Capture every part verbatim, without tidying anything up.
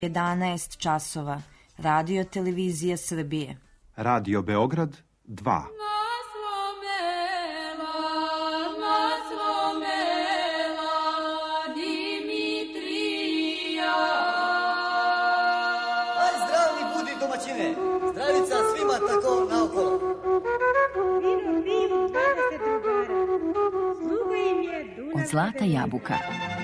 jedanaest časova. Radio Televizija Srbije. Radio Beograd dva. Aj zdravni budi domaćine, zdravica svima tako naokolo. Fino, fino, dvadeset drugara. Sluga im je Dunav. Od zlata jabuka.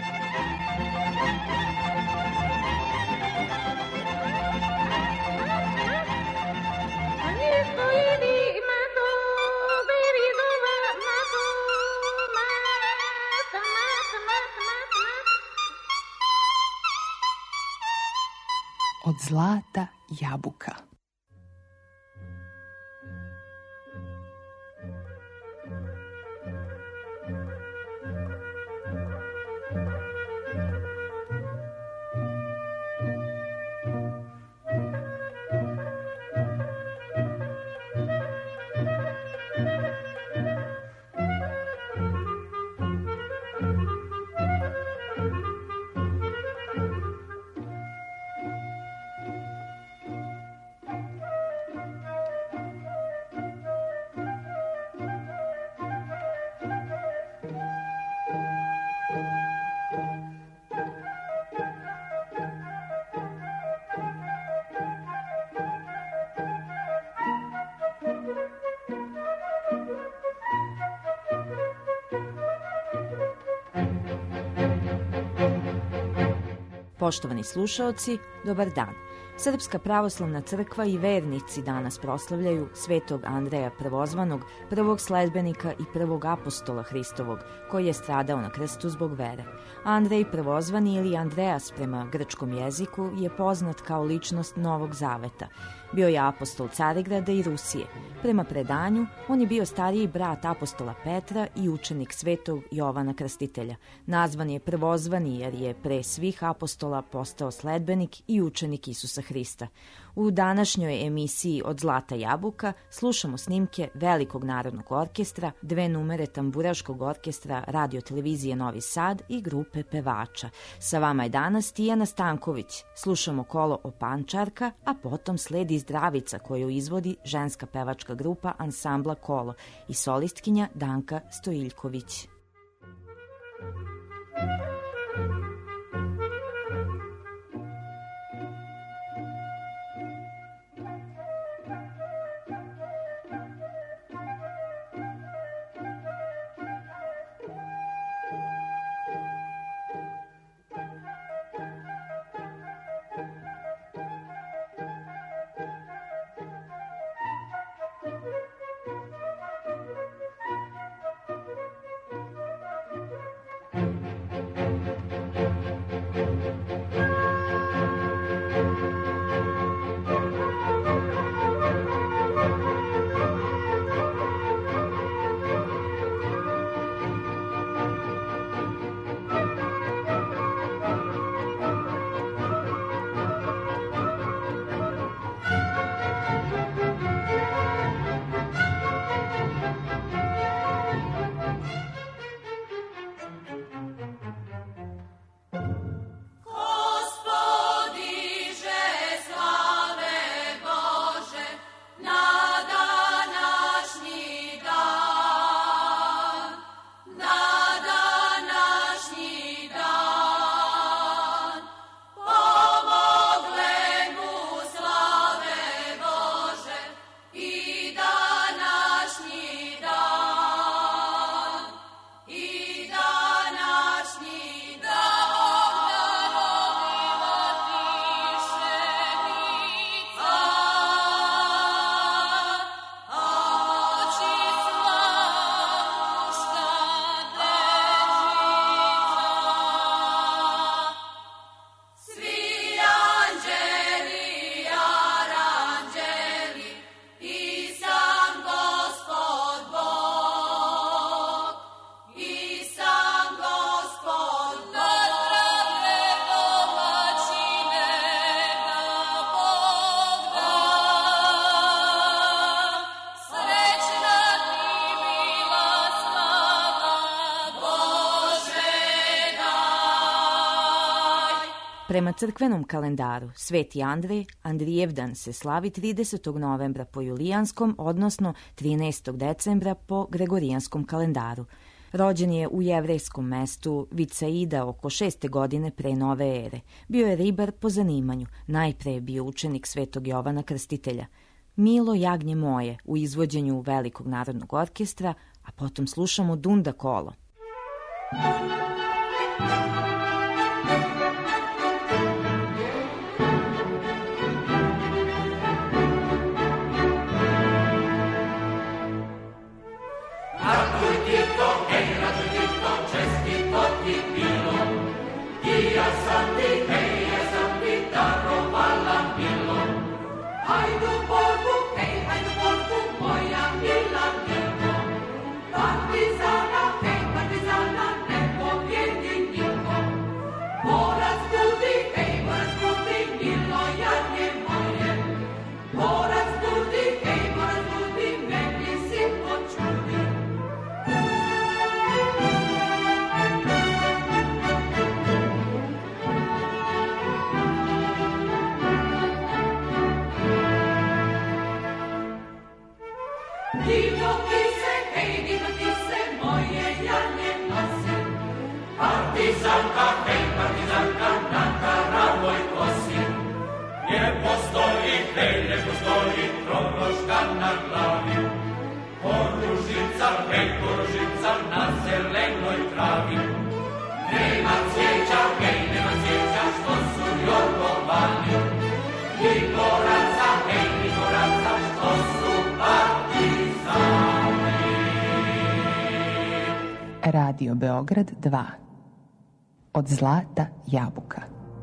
Od zlata jabuka. Poštovani slušaoci, dobar dan. Srpska pravoslavna crkva i vernici danas proslavljaju svetog Andreja Prvozvanog, prvog sledbenika i prvog apostola Hristovog, koji je stradao na krstu zbog vere. Andrej Prvozvani ili Andreas prema grčkom jeziku je poznat kao ličnost Novog Zaveta. Bio je apostol Carigrada i Rusije. Prema predanju, on je bio stariji brat apostola Petra i učenik svetog Jovana Krstitelja. Nazvan je Prvozvani jer je pre svih apostola postao sledbenik i učenik Isusa Hrista. U današnjoj emisiji Od zlata jabuka slušamo snimke Velikog narodnog orkestra, dve numere tamburaškog orkestra Radio Televizije Novi Sad i grupe pevača. Sa vama je danas Tijana Stanković. Slušamo kolo Opančarka, a potom sledi Zdravica koju izvodi ženska pevačka grupa ansambla Kolo i solistkinja Danka Stojiljković. Prema crkvenom kalendaru, Sveti Andrej, Andrijevdan se slavi tridesetog novembra po julijanskom, odnosno trinaestog decembra po gregorijanskom kalendaru. Rođen je u jevrejskom mestu Vicaida oko šeste godine pre nove ere. Bio je ribar po zanimanju, najpre je bio učenik Svetog Jovana Krstitelja. Milo jagnje moje u izvođenju Velikog narodnog orkestra, a potom slušamo Dunda kolo. Radio Beograd dva. Od zlata jabuka.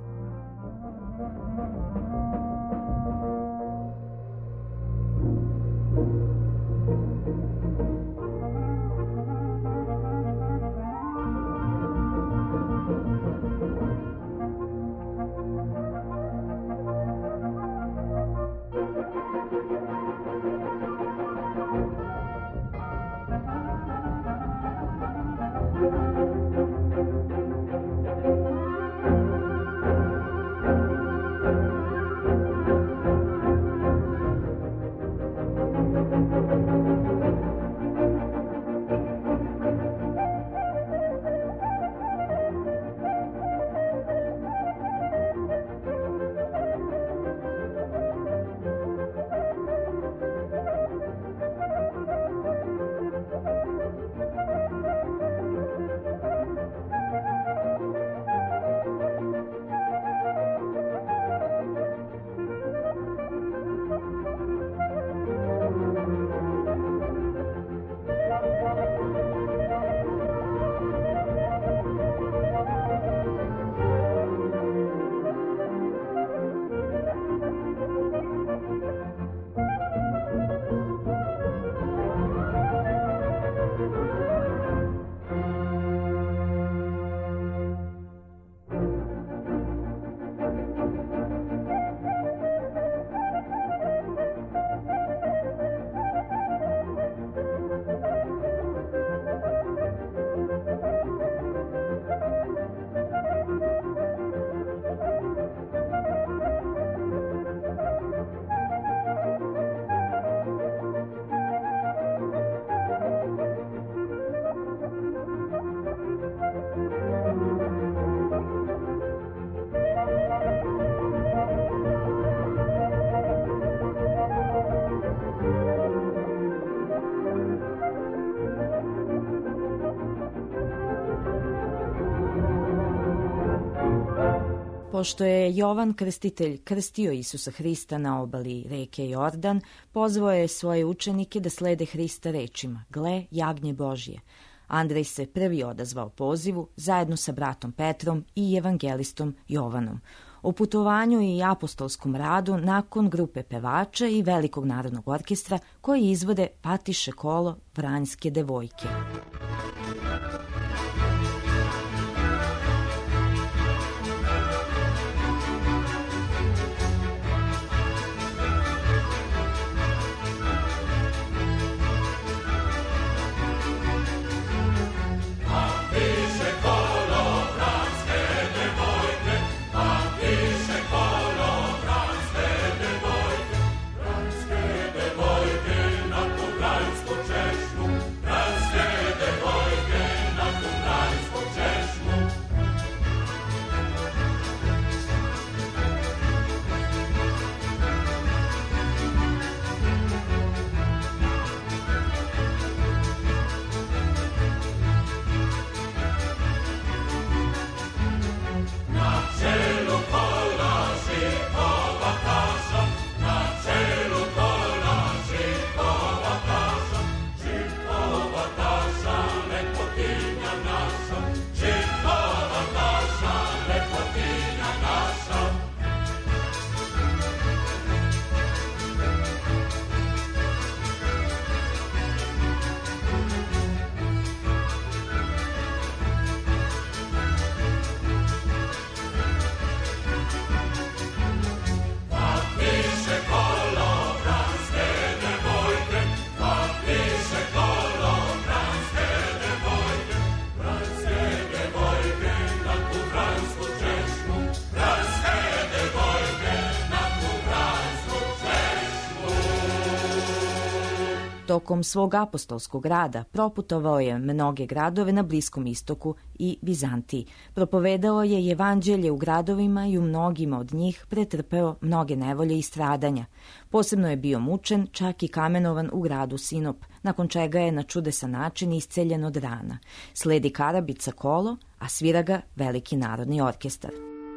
Pošto je Jovan Krstitelj krstio Isusa Hrista na obali reke Jordan, pozvao je svoje učenike da slede Hrista rečima: "Gle, jagnje Božje." Andrej se prvi odazvao pozivu zajedno sa bratom Petrom i evangelistom Jovanom. O putovanju i apostolskom radu nakon grupe pevača i Velikog narodnog orkestra koji izvode Patiše kolo Vranjske devojke. Patiše kolo Vranjske devojke, Tokom svog apostolskog rada proputovao je mnoge gradove na Bliskom istoku i Bizantiji. Propovedao je evanđelje u gradovima i u mnogima od njih pretrpeo mnoge nevolje i stradanja. Posebno je bio mučen, čak i kamenovan u gradu Sinop, nakon čega je na čudesan način isceljen od rana. Sledi Karabica kolo, a svira ga veliki narodni orkestar.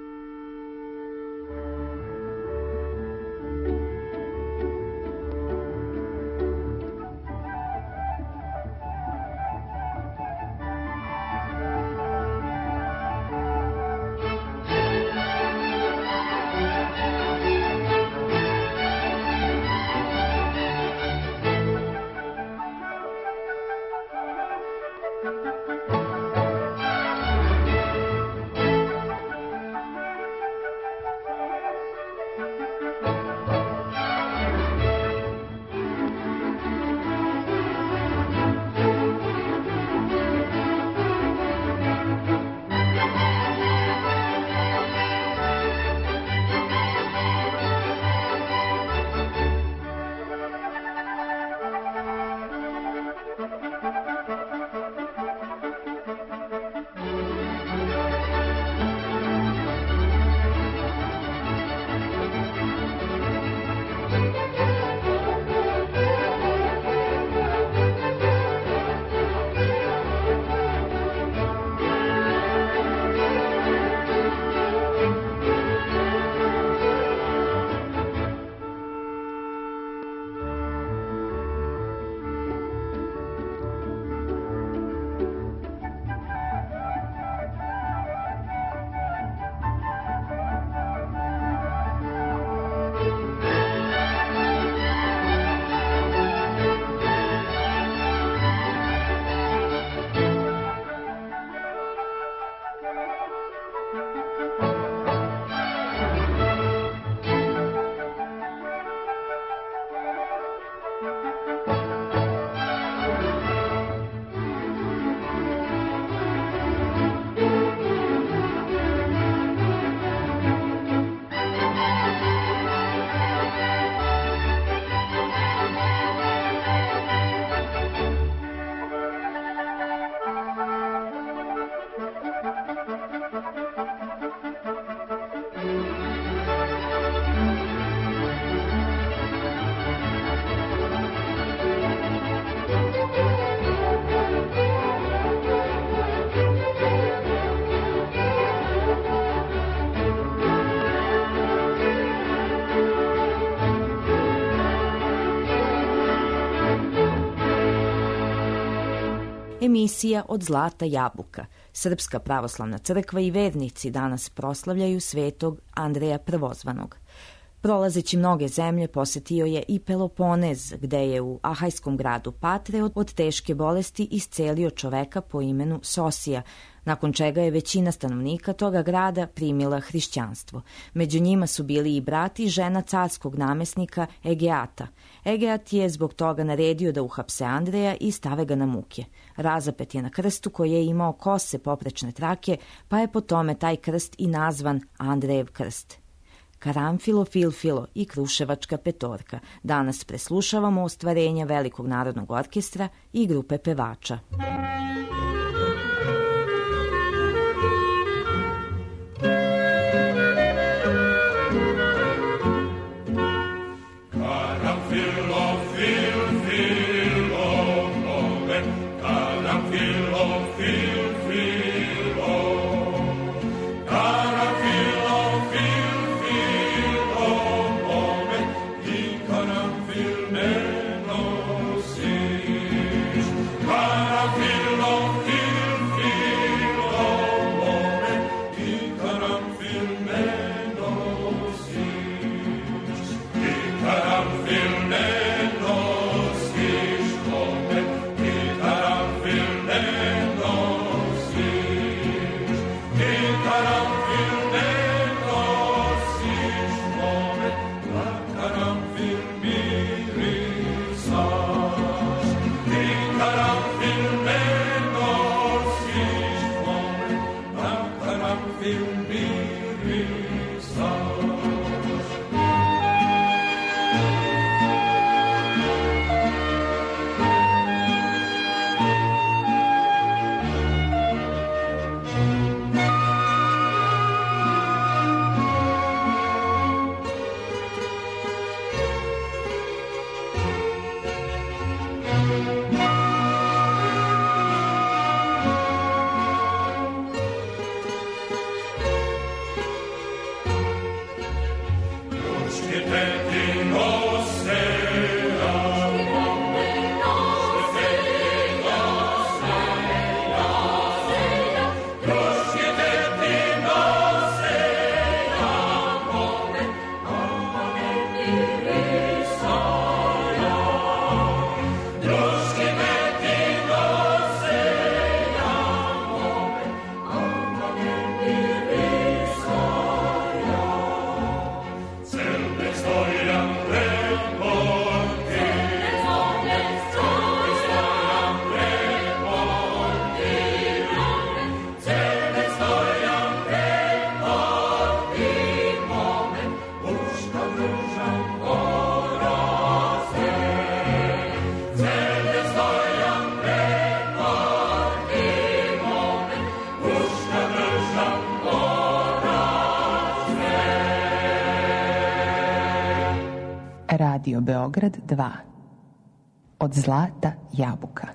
Emisija Od zlata jabuka. Srpska pravoslavna crkva i vernici danas proslavljaju svetog Andreja Prvozvanog. Prolazeći mnoge zemlje posetio je i Peloponez, gde je u ahajskom gradu Patre od teške bolesti iscelio čoveka po imenu Sosija, nakon čega je većina stanovnika toga grada primila hrišćanstvo. Među njima su bili i brat i žena carskog namesnika Egeata. Egeat je zbog toga naredio da uhapse Andreja i stave ga na muke. Razapet je na krstu koji je imao kose poprečne trake, pa je po tome taj krst i nazvan Andrejev krst. Karamfilo, Filfilo i Kruševačka petorka. Danas preslušavamo ostvarenja Velikog narodnog orkestra i grupe pevača. Carafillo, Radio Beograd dva. Od zlata jabuka.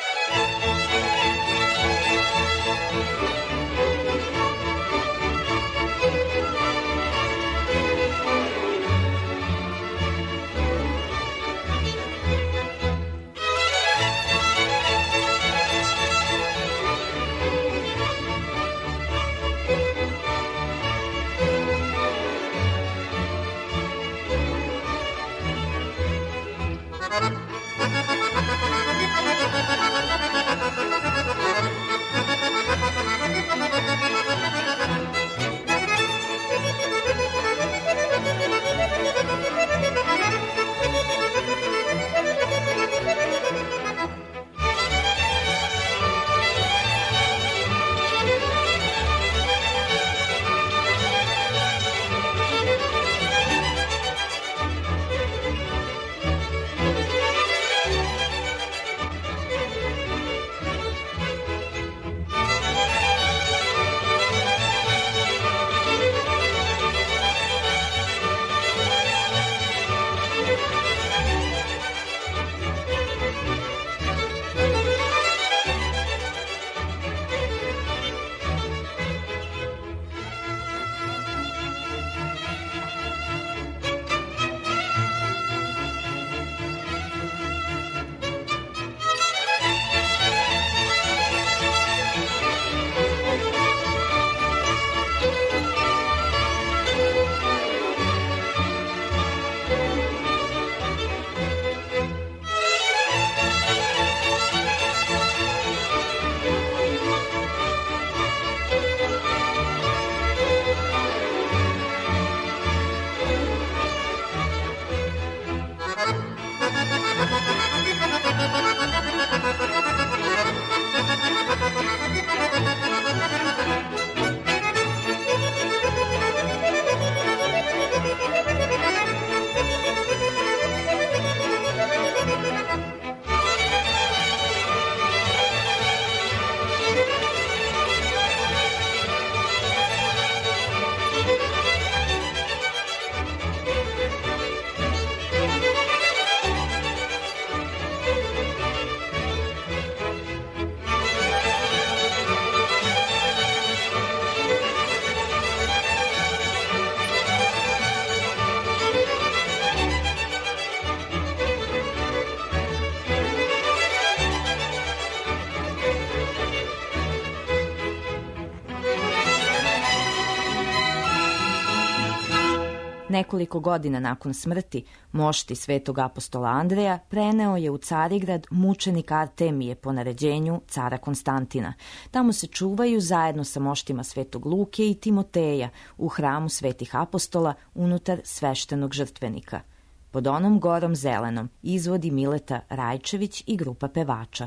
Nekoliko godina nakon smrti, mošti svetog apostola Andreja preneo je u Carigrad mučenik Artemije po naređenju cara Konstantina. Tamo se čuvaju zajedno sa moštima svetog Luke i Timoteja u hramu svetih apostola unutar sveštenog žrtvenika. Pod onom gorom zelenom izvodi Mileta Rajčević i grupa pevača.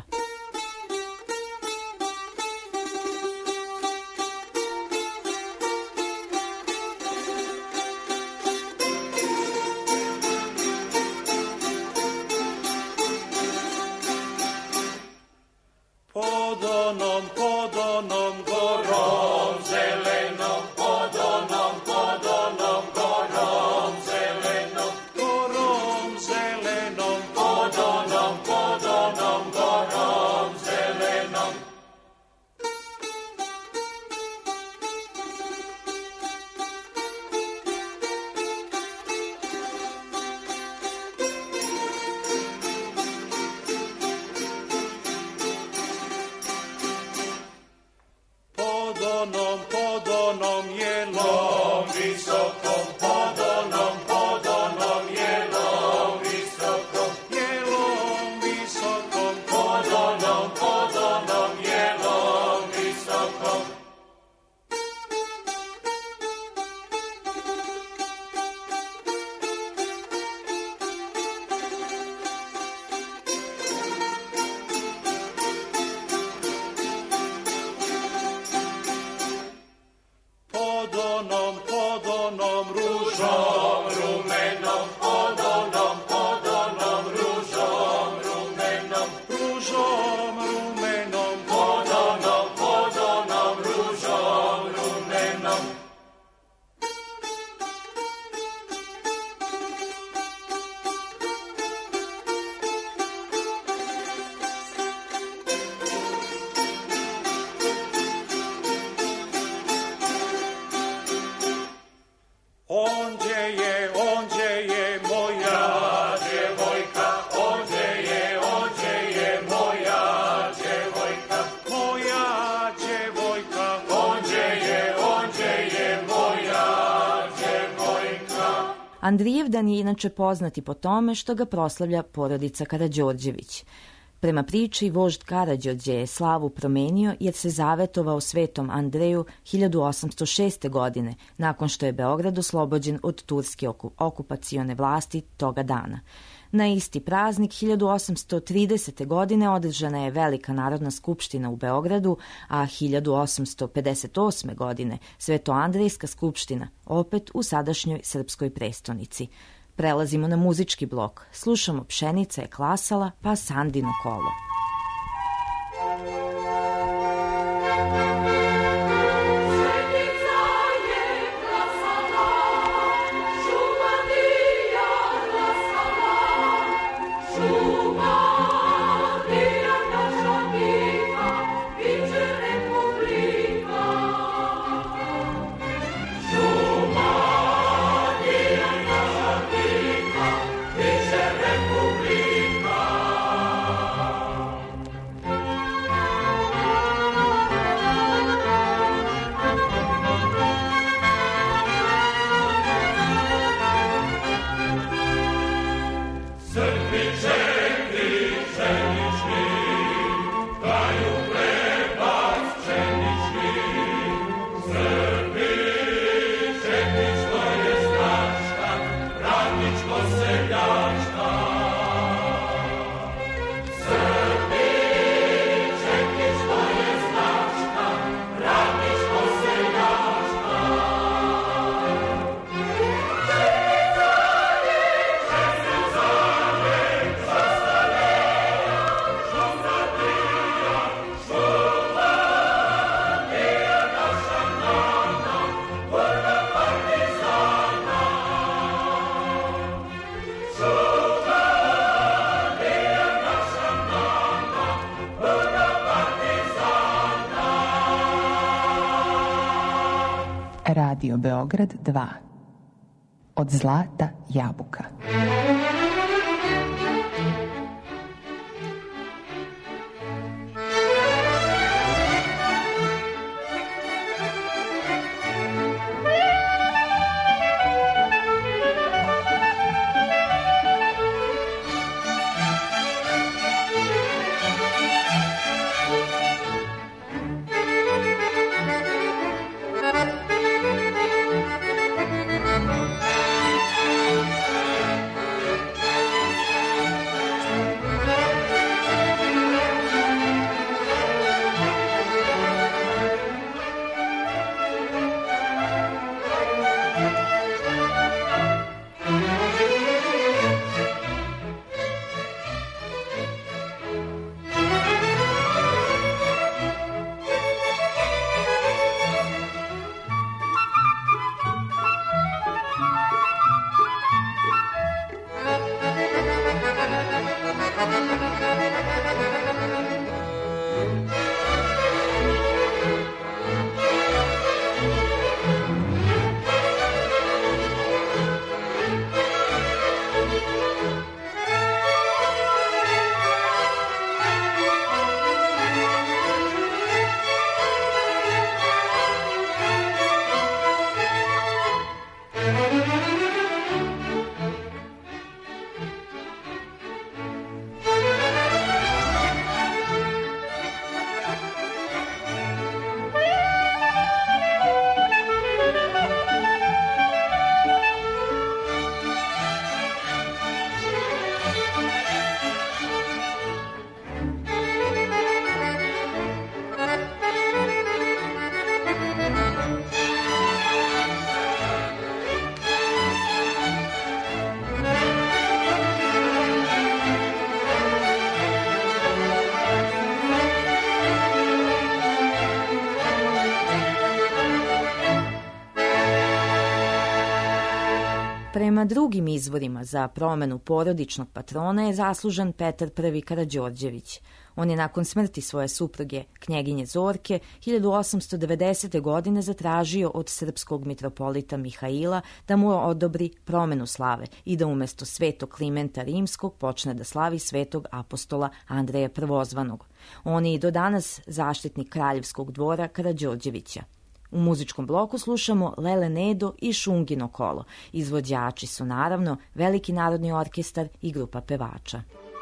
Pod onom Andrijevdan je inače poznati po tome što ga proslavlja porodica Karađorđević. Prema priči, vožd Karađorđe je slavu promenio jer se zavetovao svetom Andreju hiljadu osamsto šeste. godine, nakon što je Beograd oslobođen od turske okupacione vlasti toga dana. Na isti praznik hiljadu osamsto tridesete. godine održana je Velika narodna skupština u Beogradu, a hiljadu osamsto pedeset osme. godine Svetoandrejska skupština, opet u sadašnjoj srpskoj prestonici. Prelazimo na muzički blok. Slušamo Pšenica je klasala, pa Sandino kolo. Radio Beograd dva. Od zlata jabuka. Prema drugim izvorima za promenu porodičnog patrona je zaslužan Petar prvi Karađorđević. On je nakon smrti svoje supruge, knjeginje Zorke, hiljadu osamsto devedesete. godine zatražio od srpskog mitropolita Mihaila da mu odobri promenu slave i da umesto svetog Klimenta Rimskog počne da slavi svetog apostola Andreja Prvozvanog. On je i do danas zaštitnik kraljevskog dvora Karađorđevića. U muzičkom bloku slušamo Lele Nedo i Šungino kolo. Izvođači su naravno Veliki narodni orkestar i grupa pevača.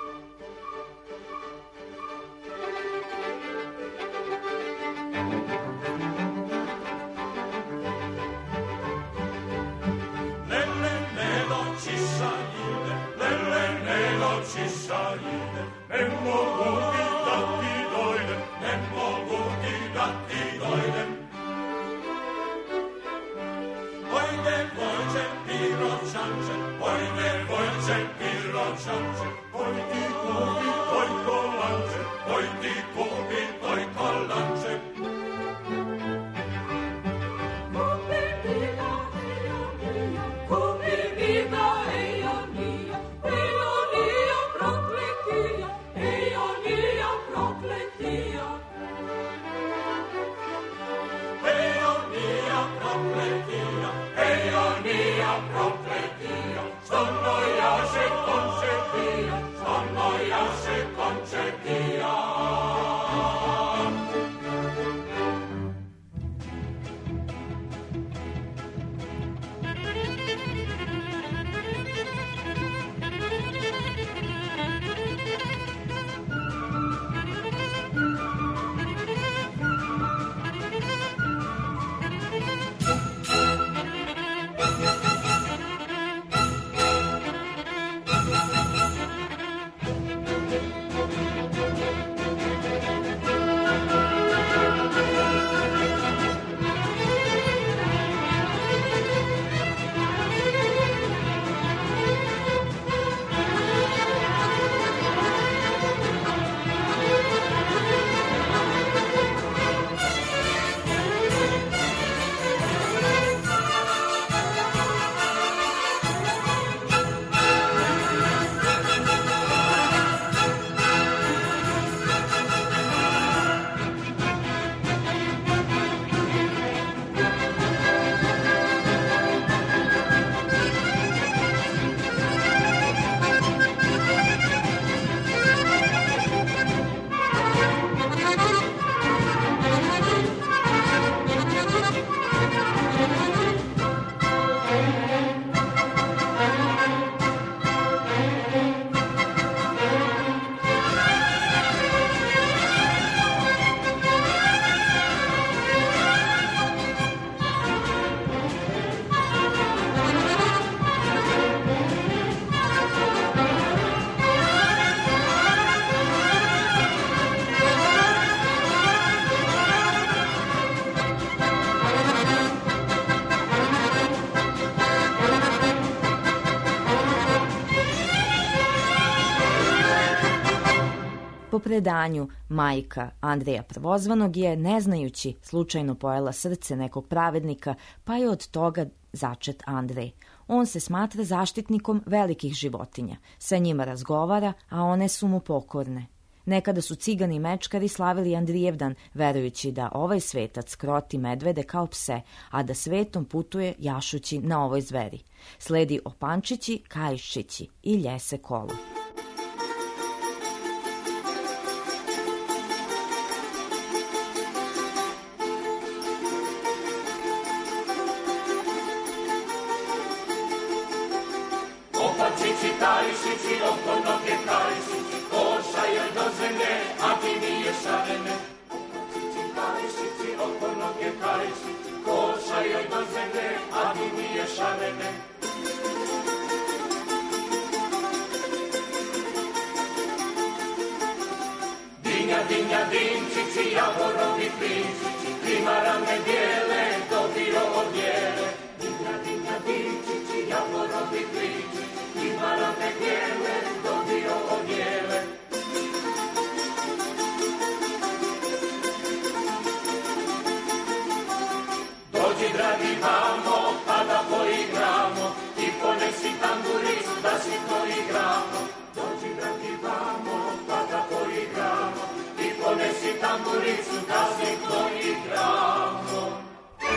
Po predanju, majka Andreja Prvozvanog je, ne znajući, slučajno pojela srce nekog pravednika, pa je od toga začet Andrej. On se smatra zaštitnikom velikih životinja. Sa njima razgovara, a one su mu pokorne. Nekada su cigani i mečkari slavili Andrijevdan, verujući da ovaj svetac kroti medvede kao pse, a da svetom putuje jašući na ovoj zveri. Sledi opančići, kaiščići i ljese kolo. Kajšići, oko noge kajšići, koša joj do zemlje, a ti nije šarene. Opačići, kajšići, oko noge kajšići, koša joj do zemlje, a ti nije šarene. Dinja, dinja, dinčići, javorovi klinčići, primarane bijele, dobio od bijele. Dinja, dinja, dinčići, javorovi klinčići, primarane bijele, dobio od bijele. Dođi, dragi vamo, pa da poigramo, i ponesi tamburicu da si to igramo. Dođi, dragi vamo, pa da poigramo, i ponesi tamburicu da si to igramo.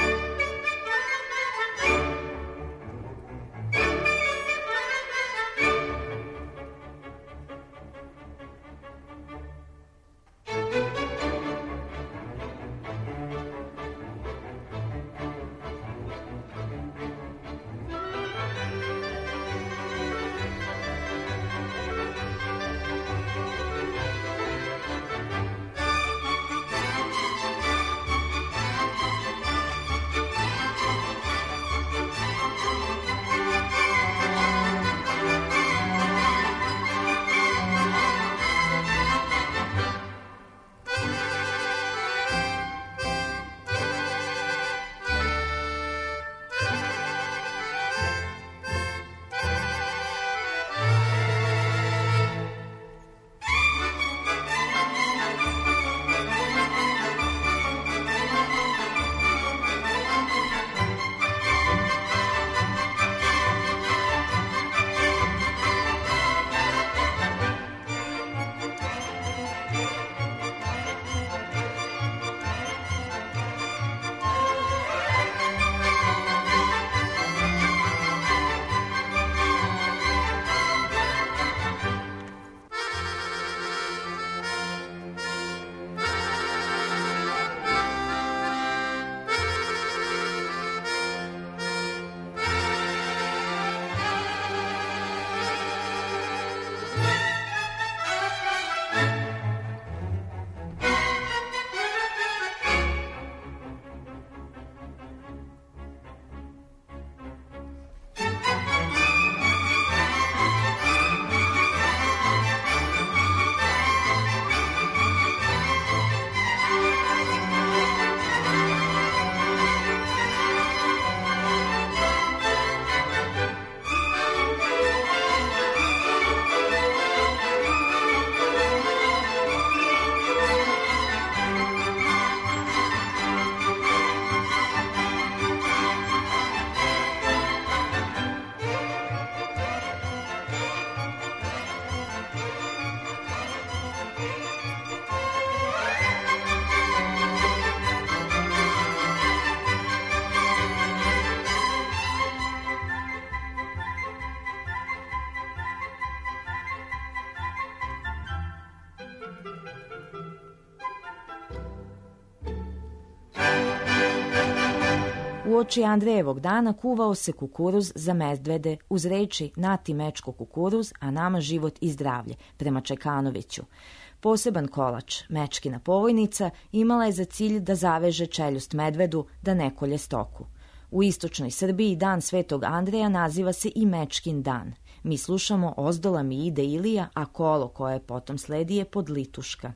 Uoči Andrejevog dana kuvao se kukuruz za medvede uz reči "Nati mečko kukuruz, a nama život i zdravlje", prema Čajkanoviću. Poseban kolač, mečkina povojnica, imala je za cilj da zaveže čeljust medvedu da ne kolje stoku. U istočnoj Srbiji dan Svetog Andreja naziva se i Mečkin dan. Mi slušamo "Ozdola mi ide Ilija", a kolo koje potom sledi je Podlituška.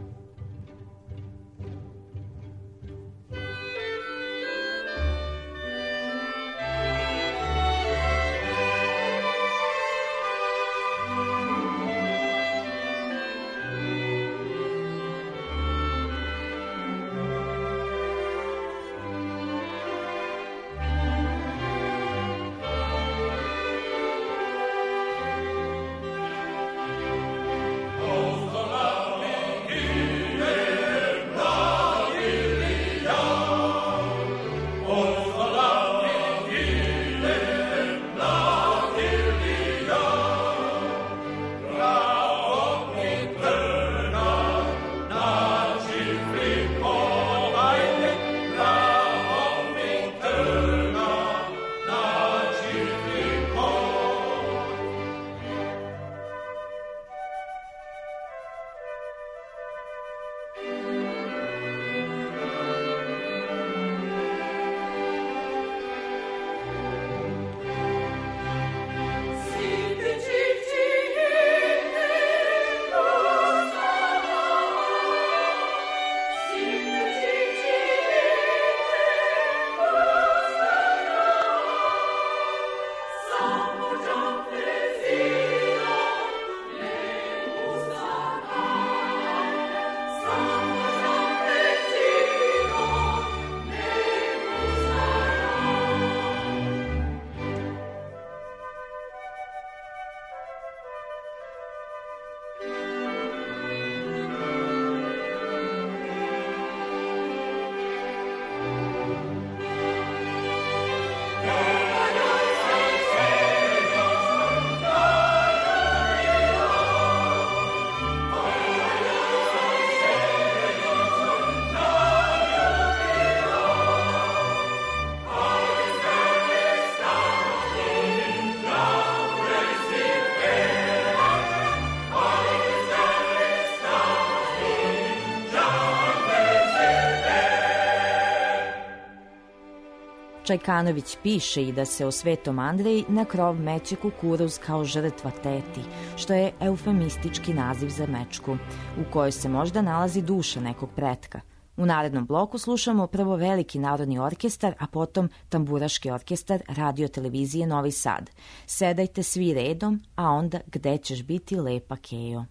Čajkanović piše i da se o Svetom Andreji na krov meće kukuruz kao žrtva teti, što je eufemistički naziv za mečku, u kojoj se možda nalazi duša nekog pretka. U narednom bloku slušamo prvo Veliki narodni orkestar, a potom Tamburaški orkestar Radio televizije Novi Sad. Sedajte svi redom, a onda Gde ćeš biti lepa Kejo.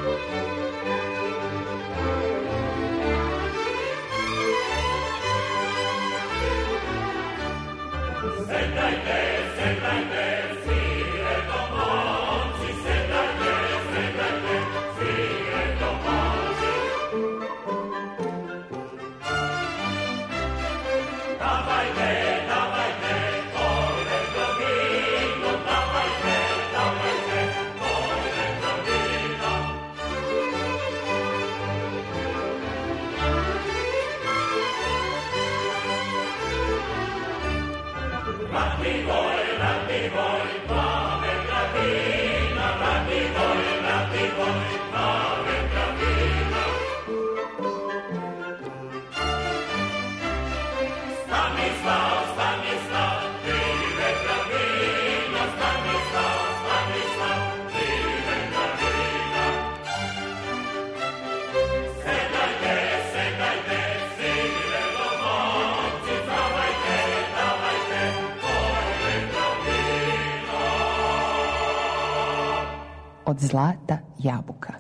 Od zlata jabuka.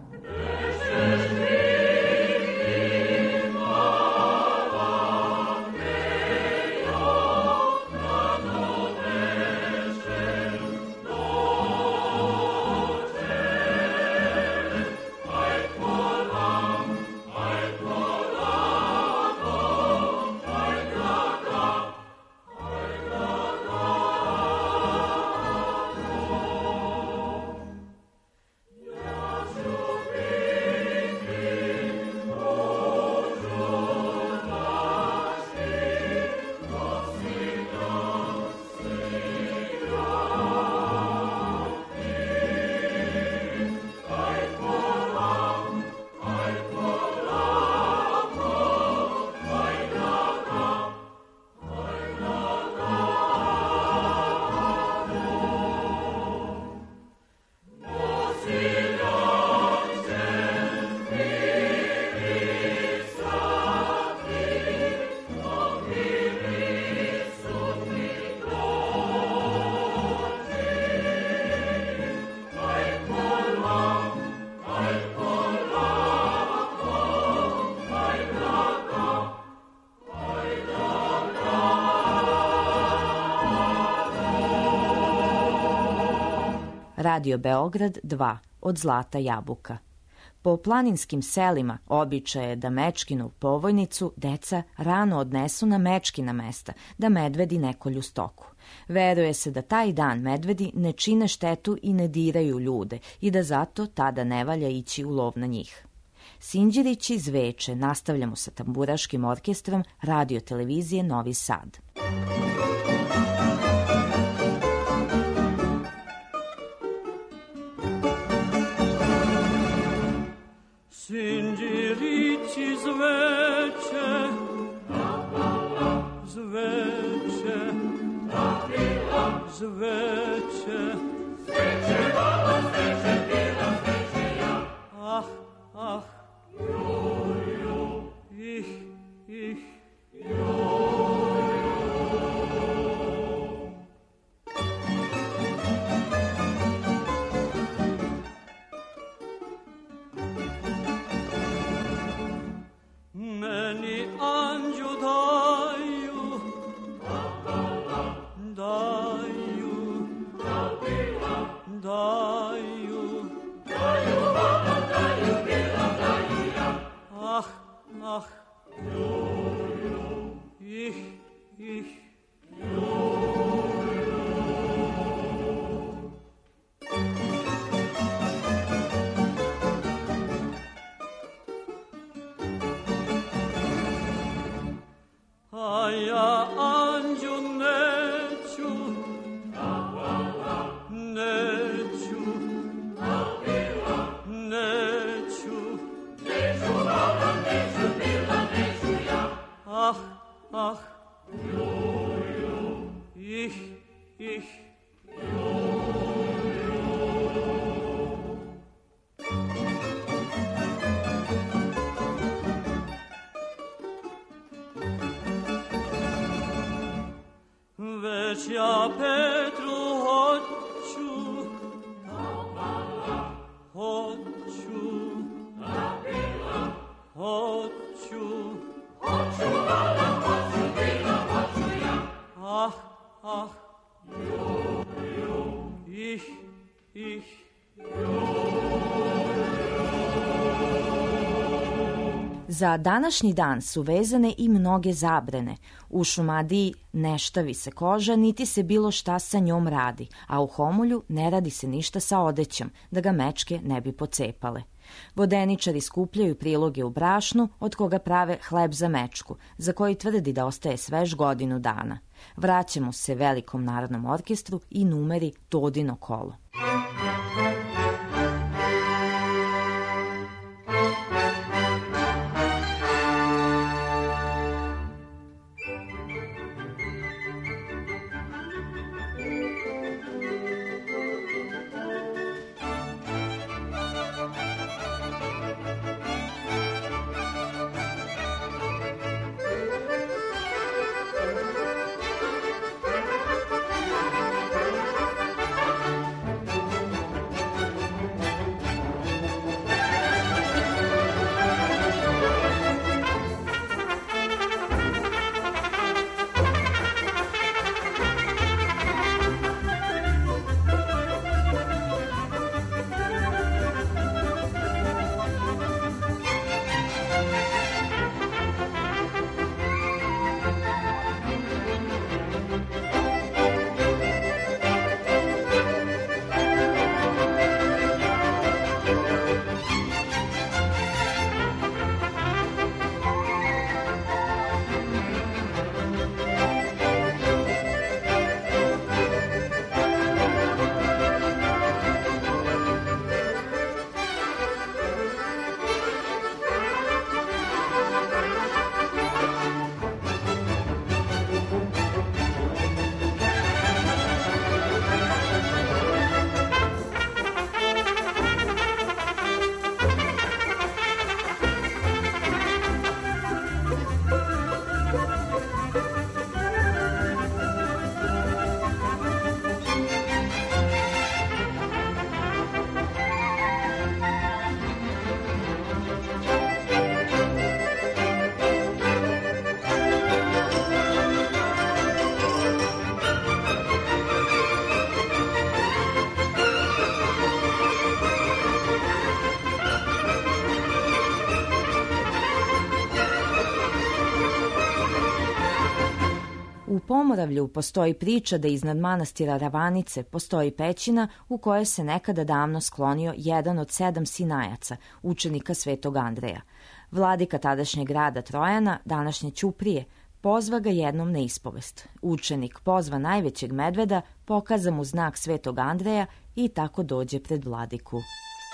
Be Radio Beograd dva, od zlata jabuka. Po planinskim selima običaj je da Mečkinu povojnicu deca rano odnesu na Mečkina mesta, da medvedi ne kolju stoku. Veruje se da taj dan medvedi ne čine štetu i ne diraju ljude i da zato tada ne valja ići u lov na njih. Sinđirići zveče, nastavljamo sa tamburaškim orkestrom Radio televizije Novi Sad. Sinđirići zveče, zveče, zveče, zveče, baba, zveče, bila, zveče, ja. Ah, ah, jo, jo, ih, ih, jo. Meni anđu daju, daju, daju, daju, baba, daju, bila, daju, ja. Ah, ah, jo, jo, ih, ih, jo. A ja anđu neću, neću, neću, neću, baba, neću, bila, neću, ja. Ah, ah, jo, jo, ih, ih, jo. Već ja Petru hoću, hoću, hoću, hoću, baba, hoću, bila, hoću, ja. Ah, ah, jo, jo, ih, ih, jo. Za današnji dan su vezane i mnoge zabrane. U Šumadiji ne štavi se koža, niti se bilo šta sa njom radi, a u Homolju ne radi se ništa sa odećom, da ga mečke ne bi pocepale. Vodeničari skupljaju priloge u brašnu, od koga prave hleb za mečku, za koji tvrdi da ostaje svež godinu dana. Vraćamo se Velikom narodnom orkestru i numeri Todino kolo. Pomoravlju postoji priča da iznad manastira Ravanice postoji pećina u kojoj se nekada davno sklonio jedan od sedam sinajaca, učenika Svetog Andreja. Vladika tadašnjeg grada Trojana, današnje Ćuprije, pozva ga jednom na ispovest. Učenik pozva najvećeg medveda, pokaza mu znak Svetog Andreja i tako dođe pred vladiku.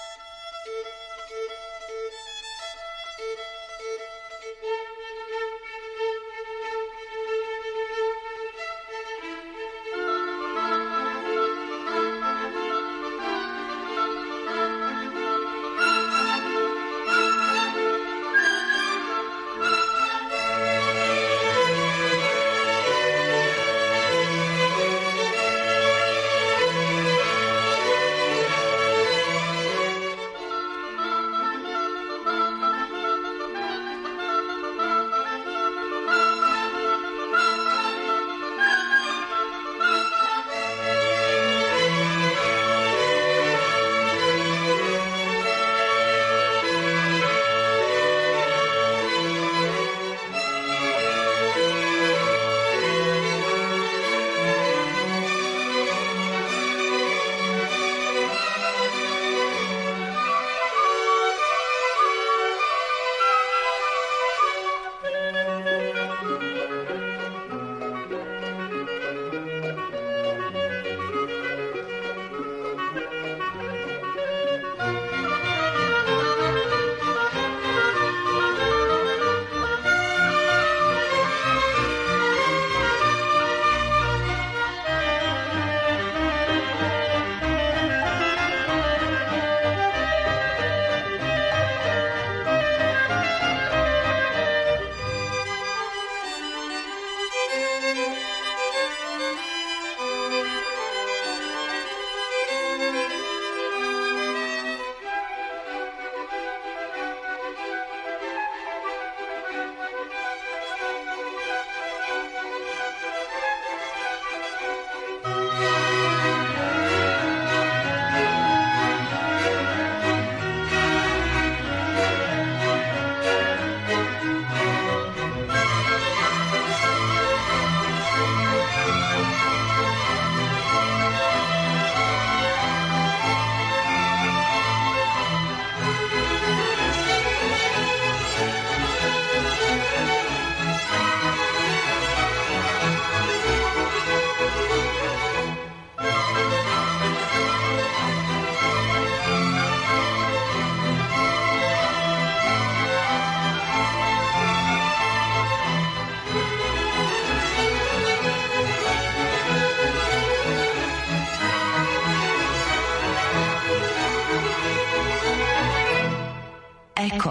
Eko.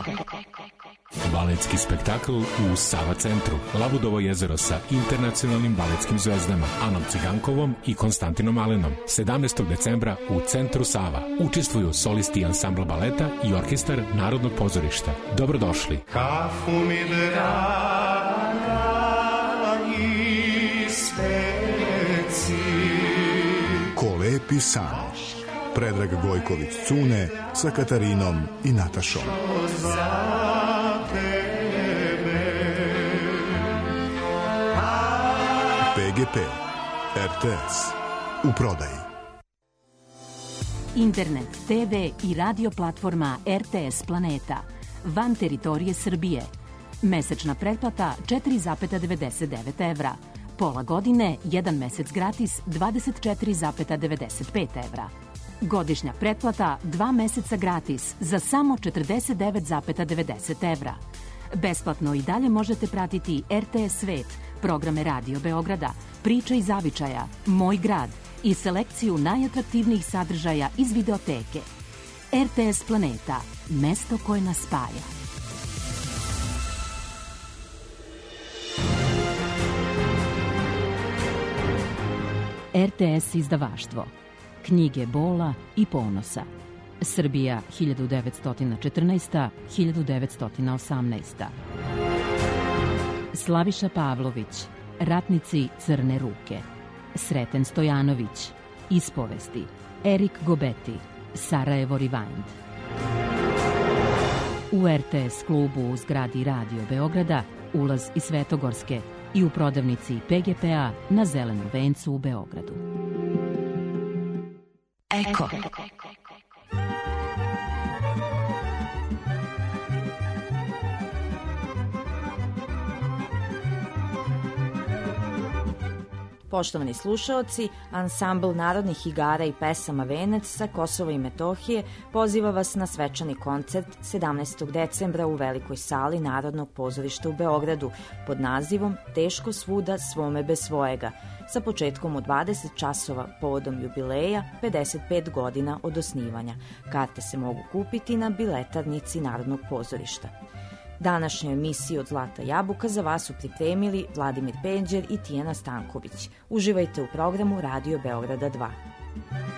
Baletski spektakl u Sava centru. Labudovo jezero sa internacionalnim baletskim zvezdama Anom Cigankovom i Konstantinom Alenom. sedamnaestog decembra u centru Sava. Učestvuju solisti ansambla baleta i orkestar Narodnog pozorišta. Dobrodošli. Kafu mi draga ispeci. Ko lepi san. Predrag Gojković Cune sa Katarinom i Natašom. P G P, R T S, u prodaji. Internet, te ve i radio platforma R T S Planeta, van teritorije Srbije. Mesečna pretplata četiri zarez devedeset devet evra. Pola godine, jedan mesec gratis, dvadeset četiri zarez devedeset pet evra. Godišnja pretplata, dva meseca gratis, za samo četrdeset devet zarez devedeset evra. Besplatno i dalje možete pratiti R T S Svet, programe Radio Beograda, Priča i zavičaja, Moj grad i selekciju najatraktivnijih sadržaja iz videoteke. R T S Planeta, mesto koje nas spaja. R T S izdavaštvo. Knjige bola i ponosa. Srbija hiljadu devetsto četrnaesta do hiljadu devetsto osamnaesta. Slaviša Pavlović, Ratnici Crne ruke. Sreten Stojanović, Ispovesti. Erik Gobeti, Sarajevo Rewind. U R T S klubu u zgradi Radio Beograda ulaz iz Svetogorske i u prodavnici P G P-a na Zelenom vencu u Beogradu. Eko. Poštovani slušaoci, ansambl narodnih igara i pesama Venac sa Kosova i Metohije poziva vas na svečani koncert sedamnaestog decembra u Velikoj sali Narodnog pozorišta u Beogradu pod nazivom Teško svuda svome bez svojega, sa početkom u dvadeset časova povodom jubileja pedeset pet godina od osnivanja. Karte se mogu kupiti na biletarnici Narodnog pozorišta. Današnju emisiju od Zlata jabuka za vas su pripremili Vladimir Penđer i Tijana Stanković. Uživajte u programu Radio Beograda dva.